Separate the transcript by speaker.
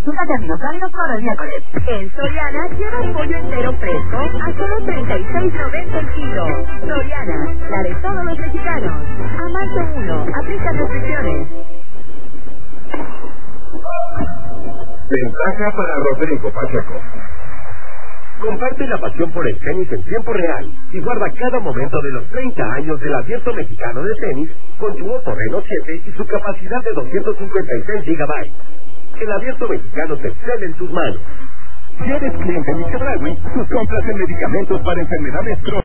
Speaker 1: Consulta términos válidos para el miércoles.
Speaker 2: En Soriana, lleva el pollo entero fresco a solo $36.90 el kilo. Soriana, la de todos los mexicanos. A marzo 1, aplica restricciones.
Speaker 3: Ventaja para Rodrigo Pacheco. Comparte la pasión por el tenis en tiempo real y guarda cada momento de los 30 años del Abierto Mexicano de Tenis con tu Oppo Reno 7 y su capacidad de 256 GB. El Abierto Mexicano te excede en tus manos. Si eres cliente de Chedraui, tus compras en medicamentos para enfermedades crónicas